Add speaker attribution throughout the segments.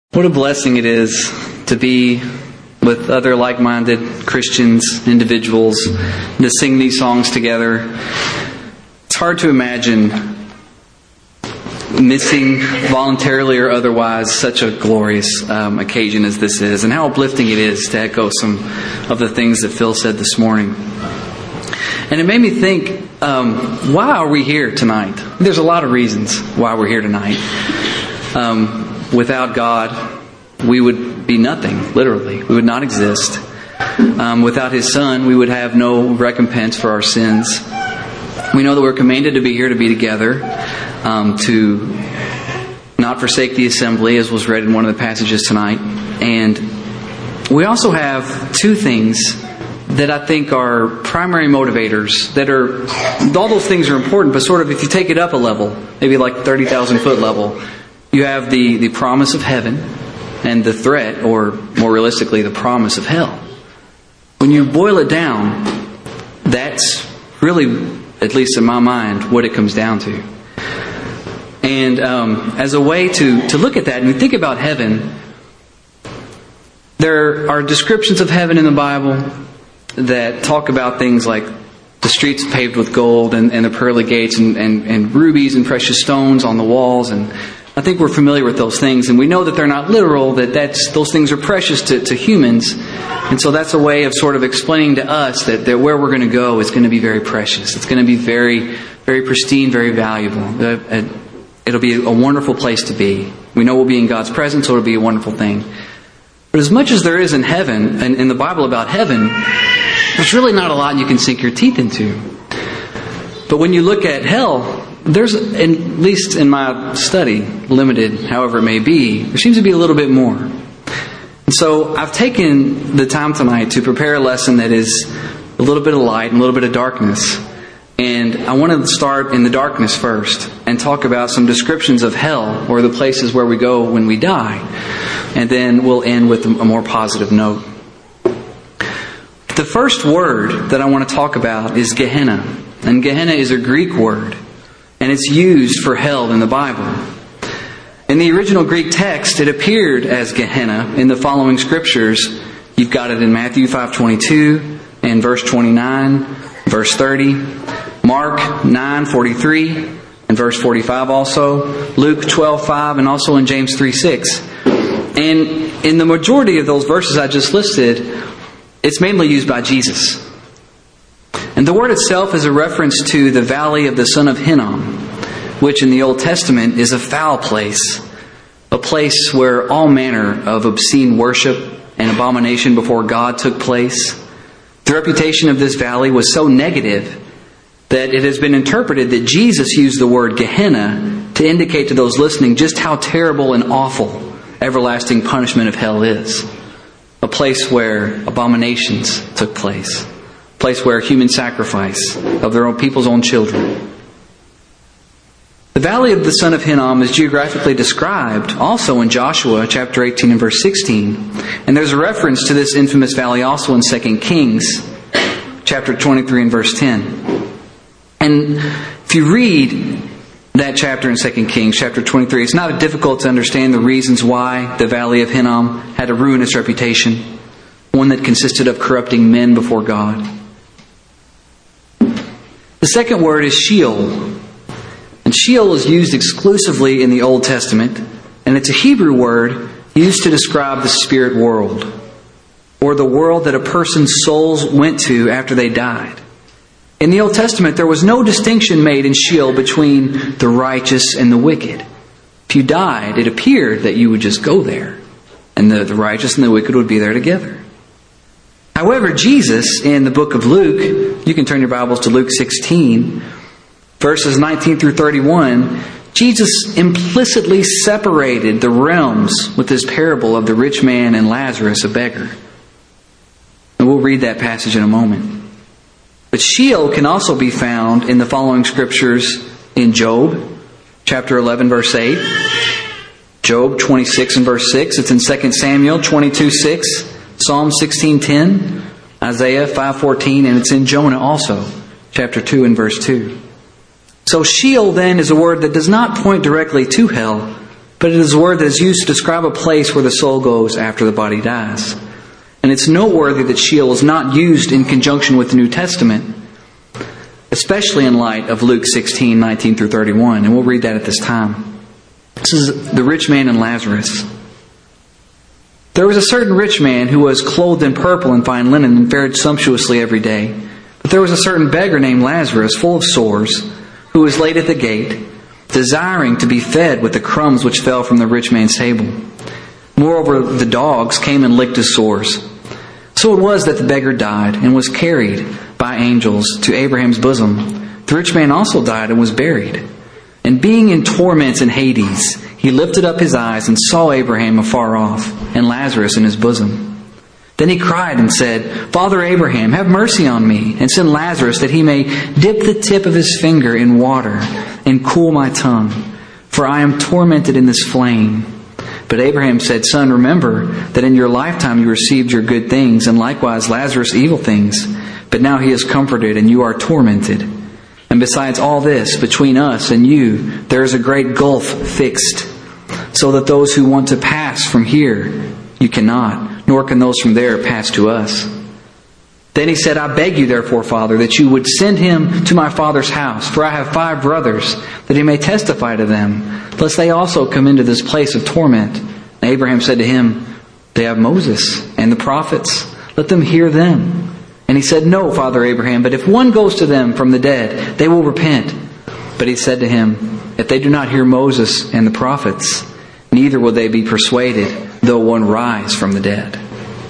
Speaker 1: What a blessing it is to be with other like-minded Christians, individuals, and to sing these songs together. It's hard to imagine missing, voluntarily or otherwise, such a glorious occasion as this is, and how uplifting it is to echo some of the things that Phil said this morning. And it made me think, why are we here tonight? There's a lot of reasons why we're here tonight. Without God, we would be nothing, literally. We would not exist. Without His Son, we would have no recompense for our sins. We know that we're commanded to be here to be together, to not forsake the assembly, as was read in one of the passages tonight. And we also have two things that I think are primary motivators. All those things are important, but sort of if you take it up a level, maybe like 30,000 foot level, you have the promise of heaven and the threat, or more realistically, the promise of hell. When you boil it down, that's really, at least in my mind, what it comes down to. And as a way to look at that, and think about heaven, there are descriptions of heaven in the Bible that talk about things like the streets paved with gold and the pearly gates and rubies and precious stones on the walls. And I think we're familiar with those things, and we know that they're not literal, those things are precious to humans. And so that's a way of sort of explaining to us that where we're going to go is going to be very precious. It's going to be very, very pristine, very valuable. It'll be a wonderful place to be. We know we'll be in God's presence, so it'll be a wonderful thing. But as much as there is in heaven, and in the Bible about heaven, there's really not a lot you can sink your teeth into. But when you look at hell, there's, at least in my study, limited however it may be, there seems to be a little bit more. And so I've taken the time tonight to prepare a lesson that is a little bit of light and a little bit of darkness. And I want to start in the darkness first and talk about some descriptions of hell, or the places where we go when we die. And then we'll end with a more positive note. The first word that I want to talk about is Gehenna. And Gehenna is a Greek word, and it's used for hell in the Bible. In the original Greek text, it appeared as Gehenna in the following scriptures. You've got it in Matthew 5:22 and verse 29, verse 30, Mark 9:43 and verse 45 also, Luke 12:5, and also in James 3:6. And in the majority of those verses I just listed, it's mainly used by Jesus. And the word itself is a reference to the valley of the son of Hinnom, which in the Old Testament is a foul place, a place where all manner of obscene worship and abomination before God took place. The reputation of this valley was so negative that it has been interpreted that Jesus used the word Gehenna to indicate to those listening just how terrible and awful everlasting punishment of hell is. A place where abominations took place. A place where human sacrifice of their own people's own children. The valley of the son of Hinnom is geographically described also in Joshua chapter 18 and verse 16. And there's a reference to this infamous valley also in 2 Kings chapter 23 and verse 10. And if you read that chapter in 2 Kings chapter 23, it's not difficult to understand the reasons why the valley of Hinnom had a ruinous reputation, one that consisted of corrupting men before God. The second word is Sheol. And Sheol is used exclusively in the Old Testament, and it's a Hebrew word used to describe the spirit world, or the world that a person's souls went to after they died. In the Old Testament, there was no distinction made in Sheol between the righteous and the wicked. If you died, it appeared that you would just go there, and the righteous and the wicked would be there together. However, Jesus, in the book of Luke, you can turn your Bibles to Luke 16, verses 19 through 31, Jesus implicitly separated the realms with this parable of the rich man and Lazarus, a beggar. And we'll read that passage in a moment. But Sheol can also be found in the following scriptures in Job, chapter 11, verse 8. Job 26 and verse 6. It's in 2 Samuel 22:6. Psalm 16:10. Isaiah 5:14. And it's in Jonah also, chapter 2 and verse 2. So Sheol then is a word that does not point directly to hell, but it is a word that is used to describe a place where the soul goes after the body dies. And it's noteworthy that Sheol is not used in conjunction with the New Testament, especially in light of Luke 16:19 through 31. And we'll read that at this time. This is the rich man and Lazarus. There was a certain rich man who was clothed in purple and fine linen and fared sumptuously every day. But there was a certain beggar named Lazarus, full of sores, who was laid at the gate, desiring to be fed with the crumbs which fell from the rich man's table. Moreover, the dogs came and licked his sores. So it was that the beggar died and was carried by angels to Abraham's bosom. The rich man also died and was buried. And being in torments in Hades, he lifted up his eyes and saw Abraham afar off, and Lazarus in his bosom. Then he cried and said, Father Abraham, have mercy on me, and send Lazarus that he may dip the tip of his finger in water and cool my tongue, for I am tormented in this flame. But Abraham said, Son, remember that in your lifetime you received your good things, and likewise Lazarus evil things. But now he is comforted, and you are tormented. And besides all this, between us and you, there is a great gulf fixed, so that those who want to pass from here, you cannot, nor can those from there pass to us. Then he said, I beg you therefore, Father, that you would send him to my father's house, for I have 5 brothers, that he may testify to them, lest they also come into this place of torment. And Abraham said to him, They have Moses and the prophets, let them hear them. And he said, No, Father Abraham, but if one goes to them from the dead, they will repent. But he said to him, If they do not hear Moses and the prophets, neither will they be persuaded, though one rise from the dead.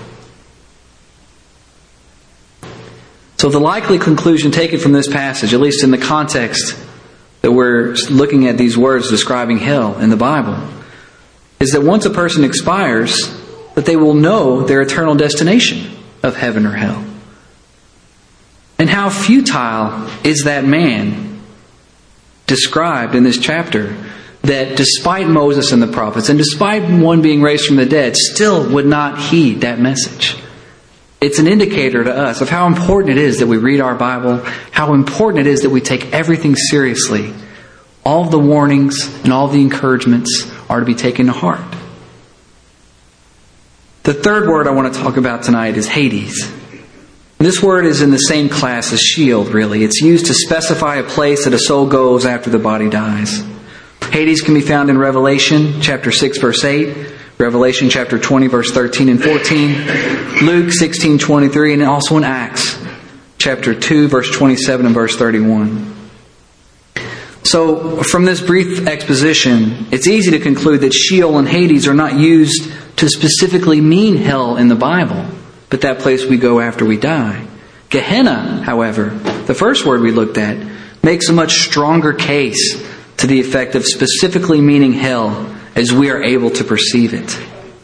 Speaker 1: So the likely conclusion taken from this passage, at least in the context that we're looking at these words describing hell in the Bible, is that once a person expires, that they will know their eternal destination of heaven or hell. And how futile is that man described in this chapter that despite Moses and the prophets, and despite one being raised from the dead, still would not heed that message. It's an indicator to us of how important it is that we read our Bible, how important it is that we take everything seriously. All of the warnings and all of the encouragements are to be taken to heart. The third word I want to talk about tonight is Hades. This word is in the same class as Sheol, really. It's used to specify a place that a soul goes after the body dies. Hades can be found in Revelation chapter 6, verse 8, Revelation chapter 20, verse 13 and 14, Luke 16:23, and also in Acts chapter 2, verse 27 and verse 31. So, from this brief exposition, it's easy to conclude that Sheol and Hades are not used to specifically mean hell in the Bible, but that place we go after we die. Gehenna, however, the first word we looked at, makes a much stronger case to the effect of specifically meaning hell as we are able to perceive it.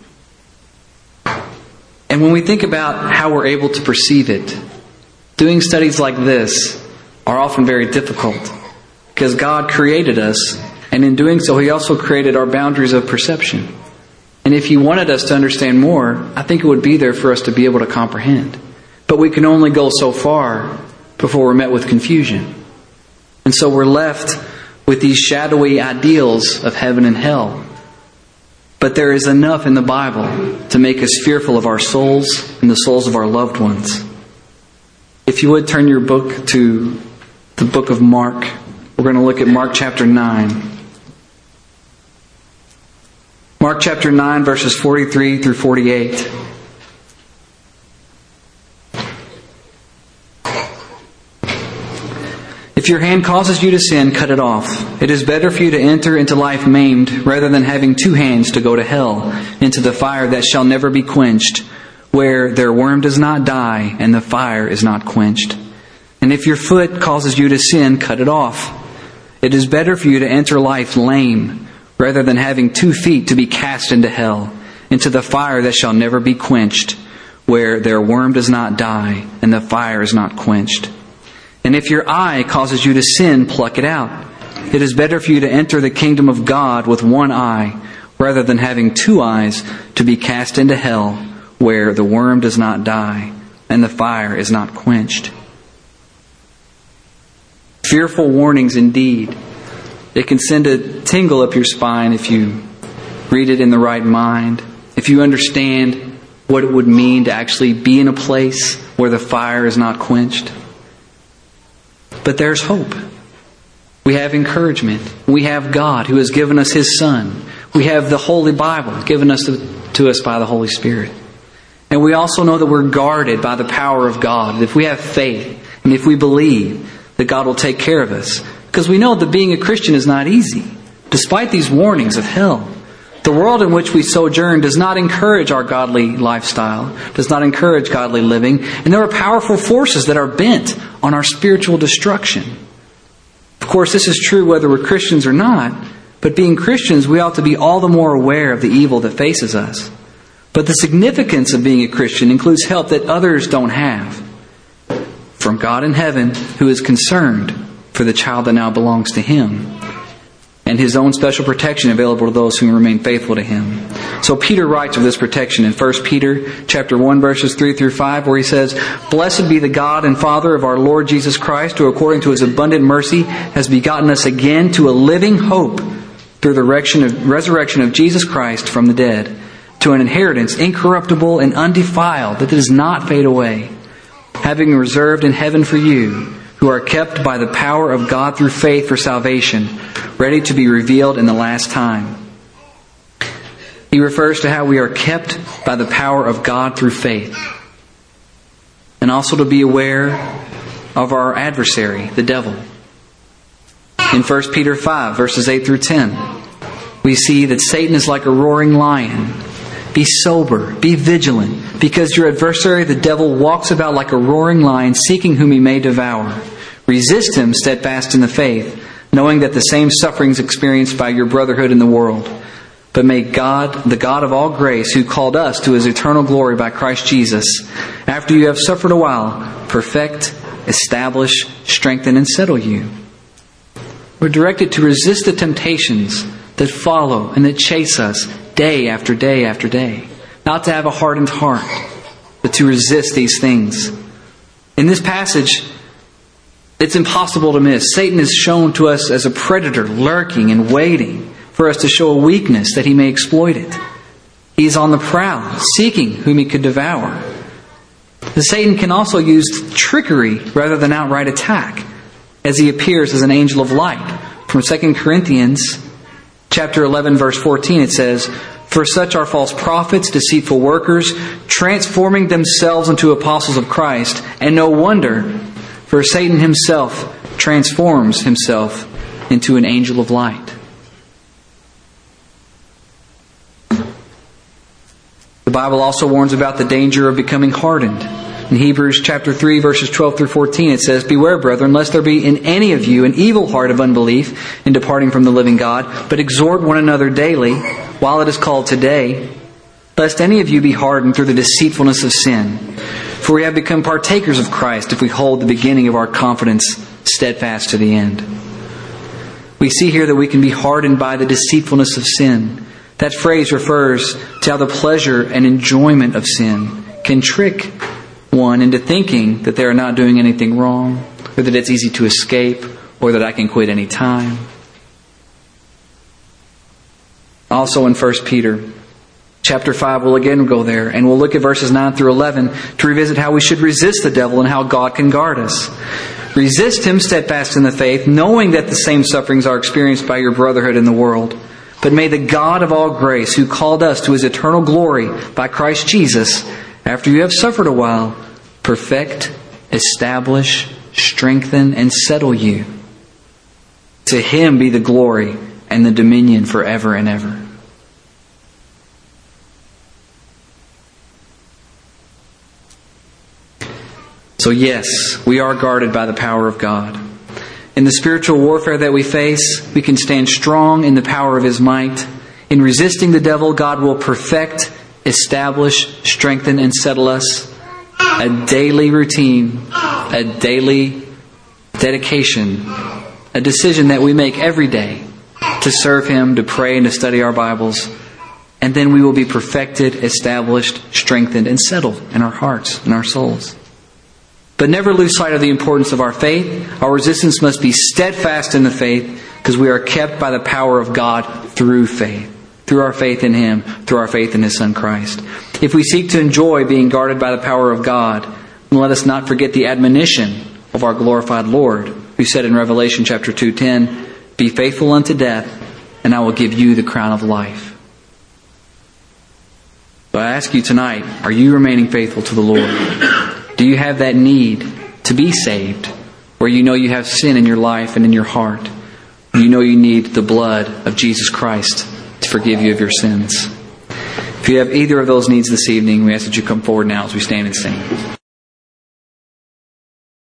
Speaker 1: And when we think about how we're able to perceive it, doing studies like this are often very difficult because God created us, and in doing so He also created our boundaries of perception. And if He wanted us to understand more, I think it would be there for us to be able to comprehend. But we can only go so far before we're met with confusion. And so we're left with these shadowy ideals of heaven and hell. But there is enough in the Bible to make us fearful of our souls and the souls of our loved ones. If you would turn your book to the book of Mark, we're going to look at Mark chapter 9. Mark chapter 9, verses 43 through 48. If your hand causes you to sin, cut it off. It is better for you to enter into life maimed, rather than having 2 hands to go to hell, into the fire that shall never be quenched, where their worm does not die, and the fire is not quenched. And if your foot causes you to sin, cut it off. It is better for you to enter life lame, rather than having 2 feet to be cast into hell, into the fire that shall never be quenched, where their worm does not die, and the fire is not quenched. And if your eye causes you to sin, pluck it out. It is better for you to enter the kingdom of God with 1 eye, rather than having 2 eyes to be cast into hell, where the worm does not die, and the fire is not quenched. Fearful warnings indeed. It can send a tingle up your spine if you read it in the right mind, if you understand what it would mean to actually be in a place where the fire is not quenched. But there's hope. We have encouragement. We have God who has given us His Son. We have the Holy Bible given us to us by the Holy Spirit. And we also know that we're guarded by the power of God. If we have faith and if we believe that God will take care of us. Because we know that being a Christian is not easy. Despite these warnings of hell, the world in which we sojourn does not encourage our godly lifestyle, does not encourage godly living, and there are powerful forces that are bent on our spiritual destruction. Of course, this is true whether we're Christians or not, but being Christians, we ought to be all the more aware of the evil that faces us. But the significance of being a Christian includes help that others don't have. From God in heaven, who is concerned for the child that now belongs to Him, and His own special protection available to those who remain faithful to Him. So Peter writes of this protection in 1 Peter chapter 1, verses 3 through 5, where he says, "Blessed be the God and Father of our Lord Jesus Christ, who according to His abundant mercy has begotten us again to a living hope through the resurrection of Jesus Christ from the dead, to an inheritance incorruptible and undefiled, that does not fade away, having reserved in heaven for you, who are kept by the power of God through faith for salvation, ready to be revealed in the last time." He refers to how we are kept by the power of God through faith. And also to be aware of our adversary, the devil. In 1 Peter 5, verses 8 through 10, we see that Satan is like a roaring lion. Be sober, be vigilant, because your adversary, the devil, walks about like a roaring lion, seeking whom he may devour. Resist him, steadfast in the faith, knowing that the same sufferings experienced by your brotherhood in the world. But may God, the God of all grace, who called us to His eternal glory by Christ Jesus, after you have suffered a while, perfect, establish, strengthen, and settle you. We're directed to resist the temptations that follow and that chase us day after day after day. Not to have a hardened heart, but to resist these things. In this passage, it's impossible to miss. Satan is shown to us as a predator lurking and waiting for us to show a weakness that he may exploit it. He's on the prowl, seeking whom he could devour. Satan can also use trickery rather than outright attack, as he appears as an angel of light. From 2 Corinthians chapter 11, verse 14, it says, "For such are false prophets, deceitful workers, transforming themselves into apostles of Christ. And no wonder, for Satan himself transforms himself into an angel of light." The Bible also warns about the danger of becoming hardened. In Hebrews chapter 3, verses 12 through 14, it says, "Beware, brethren, lest there be in any of you an evil heart of unbelief in departing from the living God, but exhort one another daily, while it is called today, lest any of you be hardened through the deceitfulness of sin. For we have become partakers of Christ if we hold the beginning of our confidence steadfast to the end." We see here that we can be hardened by the deceitfulness of sin. That phrase refers to how the pleasure and enjoyment of sin can trick one into thinking that they are not doing anything wrong, or that it's easy to escape, or that I can quit any time. Also in 1 Peter chapter 5, we'll again go there, and we'll look at verses 9 through 11 to revisit how we should resist the devil and how God can guard us. "Resist him, steadfast in the faith, knowing that the same sufferings are experienced by your brotherhood in the world. But may the God of all grace, who called us to His eternal glory by Christ Jesus, after you have suffered a while, perfect, establish, strengthen, and settle you. To Him be the glory and the dominion forever and ever." So yes, we are guarded by the power of God. In the spiritual warfare that we face, we can stand strong in the power of His might. In resisting the devil, God will perfect, establish, strengthen, and settle us. A daily routine, a daily dedication, a decision that we make every day to serve Him, to pray, and to study our Bibles. And then we will be perfected, established, strengthened, and settled in our hearts and our souls. But never lose sight of the importance of our faith. Our resistance must be steadfast in the faith, because we are kept by the power of God through faith, through our faith in Him, through our faith in His Son Christ. If we seek to enjoy being guarded by the power of God, then let us not forget the admonition of our glorified Lord, who said in Revelation chapter 2:10, "Be faithful unto death, and I will give you the crown of life." So I ask you tonight, are you remaining faithful to the Lord? Do you have that need to be saved, where you know you have sin in your life and in your heart? You know you need the blood of Jesus Christ to forgive you of your sins. If you have either of those needs this evening, we ask that you come forward now as we stand and sing.